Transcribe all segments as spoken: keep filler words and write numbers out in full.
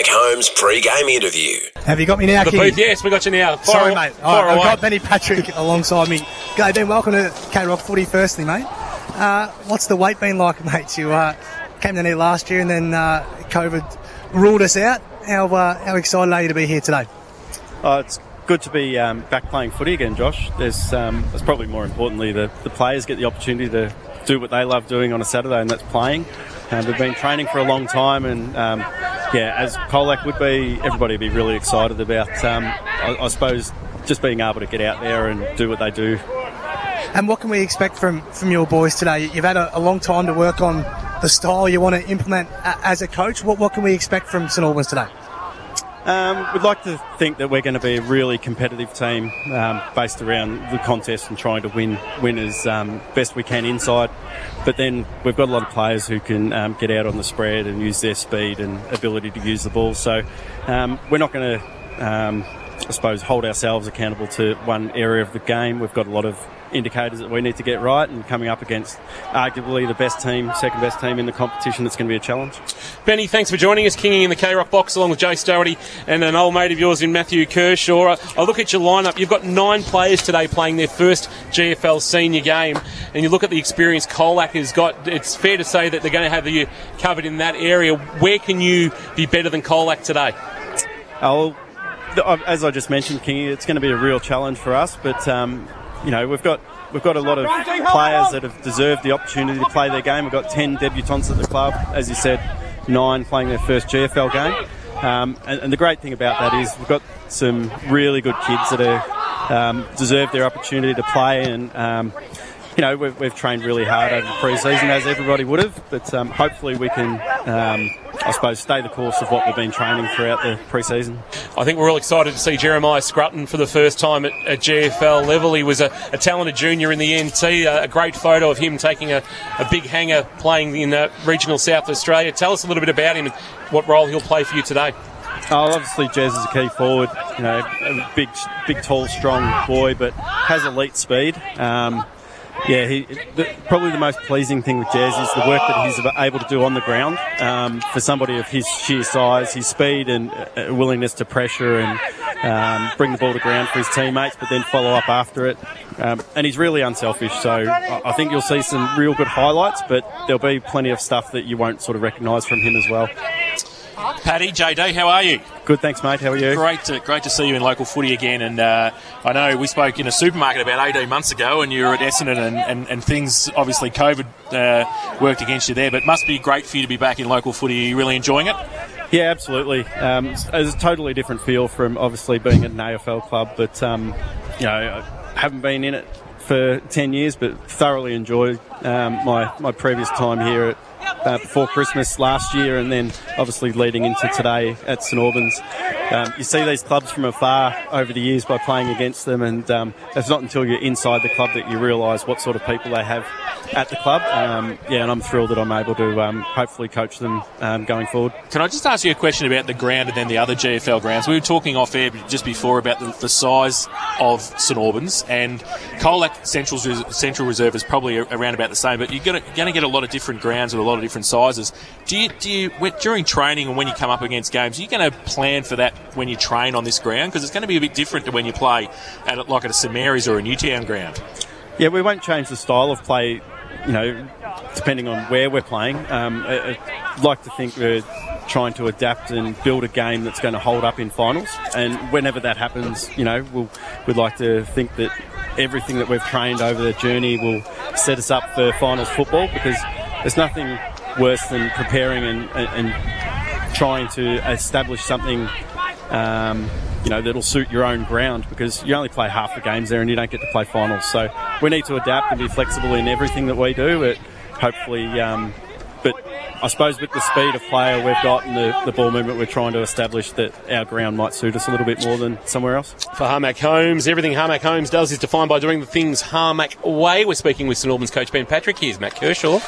Harmac Holmes pre-game interview. Have you got me now, The King? booth, yes, we got you now. Far Sorry, away, mate. All right, far I've away. got Benny Patrick alongside me. G'day, Ben. Welcome to K-Rock Footy firstly, mate. Uh, what's the wait been like, mate? You uh, came down here last year and then uh, COVID ruled us out. How, uh, how excited are you to be here today? Oh, it's good to be um, back playing footy again, Josh. There's, um, there's probably more importantly the, the players get the opportunity to do what they love doing on a Saturday, and that's playing. Um, they've been training for a long time, and um, yeah, as Colac would be, everybody would be really excited about, um, I, I suppose, just being able to get out there and do what they do. And what can we expect from, from your boys today? You've had a, a long time to work on the style you want to implement a, as a coach. What, what can we expect from St Albans today? Um, we'd like to think that we're going to be a really competitive team um, based around the contest and trying to win win as um, best we can inside. But then we've got a lot of players who can um, get out on the spread and use their speed and ability to use the ball. So um, we're not going to, um, I suppose, hold ourselves accountable to one area of the game. We've got a lot of indicators that we need to get right, and coming up against arguably the best team, second best team in the competition, it's going to be a challenge. Benny, thanks for joining us, Kingy in the K-Rock box along with Jay Doherty and an old mate of yours in Matthew Kershaw. I look at your lineup, you've got nine players today playing their first G F L senior game, and you look at the experience Colac has got. It's fair to say that they're going to have you covered in that area. Where can you be better than Colac today? Oh, as I just mentioned, Kingy, it's going to be a real challenge for us, but um, you know, we've got we've got a lot of players that have deserved the opportunity to play their game. We've got ten debutants at the club, as you said, nine playing their first G F L game. Um, and, and the great thing about that is we've got some really good kids that are um, deserve their opportunity to play, and um, you know, we've, we've trained really hard over the pre-season, as everybody would have, but um, hopefully we can, um, I suppose, stay the course of what we've been training throughout the pre-season. I think we're all excited to see Jeremiah Scrutton for the first time at, at G F L level. He was a, a talented junior in the N T, a, a great photo of him taking a, a big hanger playing in uh, regional South Australia. Tell us a little bit about him and what role he'll play for you today. Oh, obviously Jez is a key forward, you know, a big, big, tall, strong boy, but has elite speed. Um, Yeah, he, the, probably the most pleasing thing with Jazz is the work that he's able to do on the ground. Um, for somebody of his sheer size, his speed and uh, willingness to pressure and um, bring the ball to ground for his teammates, but then follow up after it. Um, and he's really unselfish, so I, I think you'll see some real good highlights, but there'll be plenty of stuff that you won't sort of recognise from him as well. Paddy, J D, how are you? Good, thanks, mate. How are you? Great to, great to see you in local footy again. And uh, I know we spoke in a supermarket about eighteen months ago, and you were at Essendon, and, and, and things, obviously, COVID uh, worked against you there. But it must be great for you to be back in local footy. Are you really enjoying it? Yeah, absolutely. Um, it's a totally different feel from obviously being at an A F L club, but um, you know, I haven't been in it for ten years, but thoroughly enjoyed um, my my previous time here at. Uh, before Christmas last year, and then obviously leading into today at St Albans. Um, you see these clubs from afar over the years by playing against them, and um, it's not until you're inside the club that you realise what sort of people they have at the club. Um, yeah, and I'm thrilled that I'm able to um, hopefully coach them um, going forward. Can I just ask you a question about the ground and then the other G F L grounds? We were talking off air just before about the, the size of St Albans, and Colac Central, Central Reserve is probably around about the same, but you're going to get a lot of different grounds with a lot of different sizes. Do you, do you when, during training and when you come up against games, are you going to plan for that when you train on this ground? Because it's going to be a bit different to when you play at a, like at a St Mary's or a Newtown ground. Yeah, we won't change the style of play, you know, depending on where we're playing. Um, I, I'd like to think we're trying to adapt and build a game that's going to hold up in finals. And whenever that happens, you know, we'll, we'd like to think that everything that we've trained over the journey will set us up for finals football, because there's nothing worse than preparing and, and, and trying to establish something um, you know, that'll suit your own ground, because you only play half the games there and you don't get to play finals. So we need to adapt and be flexible in everything that we do. It hopefully, um, but I suppose with the speed of player we've got and the, the ball movement we're trying to establish, that our ground might suit us a little bit more than somewhere else. For Harmac Holmes, everything Harmac Holmes does is defined by doing the things Harmac way. We're speaking with St Albans coach Ben Patrick. Here's Matt Kershaw.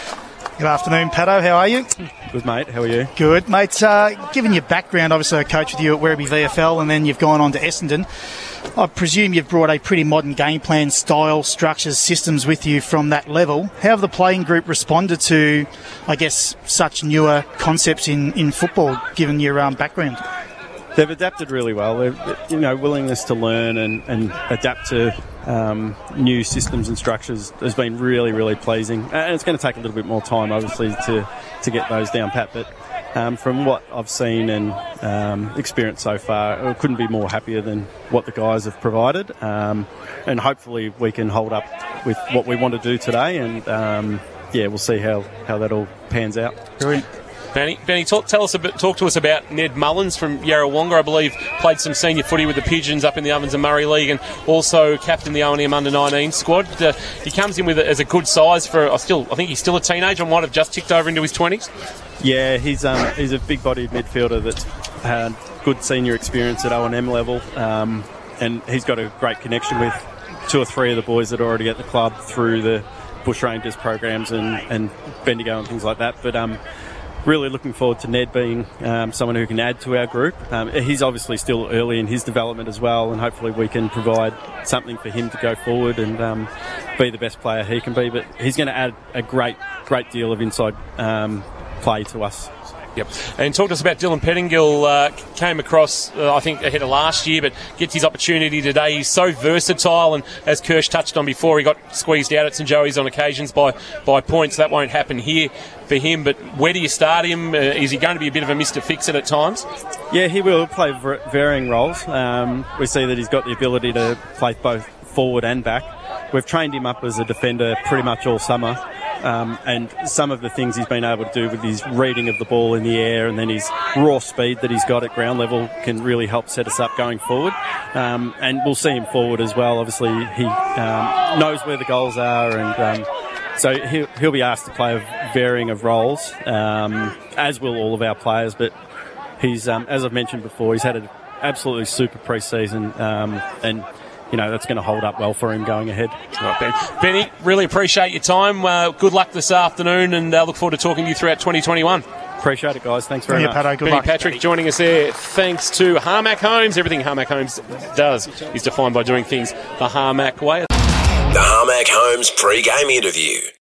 Good afternoon, Pato. How are you? Good, mate. How are you? Good, mate. Uh, given your background, obviously I coached with you at Werribee V F L and then you've gone on to Essendon. I presume you've brought a pretty modern game plan, style, structures, systems with you from that level. How have the playing group responded to, I guess, such newer concepts in, in football, given your um, background? They've adapted really well. They've, you know, willingness to learn and, and adapt to um, new systems and structures has been really, really pleasing. And it's going to take a little bit more time, obviously, to, to get those down pat. But um, from what I've seen and um, experienced so far, I couldn't be more happier than what the guys have provided. Um, and hopefully we can hold up with what we want to do today. And, um, yeah, we'll see how, how that all pans out. Brilliant. Benny, Benny, talk, tell us a bit, talk to us about Ned Mullins from Yarrawonga. I believe played some senior footy with the Pigeons up in the Ovens and Murray League, and also captained the O and M under nineteen squad. Uh, he comes in with a, as a good size for. I still, I think he's still a teenager. I might have just ticked over into his twenties. Yeah, he's um, he's a big-bodied midfielder that's had good senior experience at O and M level, um, and he's got a great connection with two or three of the boys that are already at the club through the Bush Rangers programs and and Bendigo and things like that. But um. Really looking forward to Ned being um, someone who can add to our group. Um, he's obviously still early in his development as well, and hopefully we can provide something for him to go forward and um, be the best player he can be. But he's going to add a great, great deal of inside um, play to us. Yep. And talk to us about Dylan Pettingill. Uh, came across, uh, I think, ahead of last year, but gets his opportunity today. He's so versatile, and as Kirsch touched on before, he got squeezed out at St Joey's on occasions by, by points. That won't happen here for him, but where do you start him? Uh, is he going to be a bit of a Mister Fix-It at times? Yeah, he will play v- varying roles. Um, we see that he's got the ability to play both forward and back. We've trained him up as a defender pretty much all summer. Um, and some of the things he's been able to do with his reading of the ball in the air and then his raw speed that he's got at ground level can really help set us up going forward. Um, and we'll see him forward as well. Obviously, he um, knows where the goals are, and um, so he'll, he'll be asked to play a varying of roles, um, as will all of our players. But he's, um, as I've mentioned before, he's had an absolutely super pre-season, um, and you know, that's going to hold up well for him going ahead. Right, Ben. Benny, really appreciate your time. Uh, good luck this afternoon, and uh, look forward to talking to you throughout twenty twenty-one. Appreciate it, guys. Thanks very Yeah, much. Pato, good Benny luck. Patrick joining us there. Thanks to Harmac Homes. Everything Harmac Homes does is defined by doing things the Harmac way. The Harmac Homes pre-game interview.